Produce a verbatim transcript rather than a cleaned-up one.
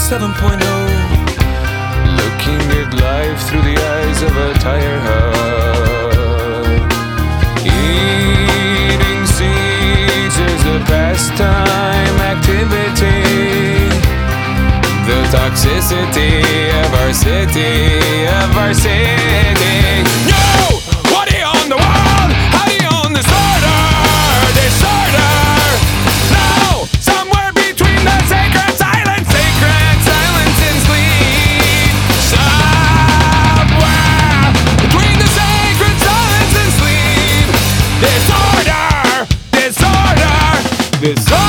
seven point oh. Looking at life through the eyes of a tire hub. Eating seeds is a pastime activity. The toxicity of our city, of our city. No! What do you own the world? How do you own disorder? Disorder! No! Somewhere between the sacred silence, sacred silence and sleep. Somewhere between the sacred silence and sleep. Disorder! Disorder! Disorder!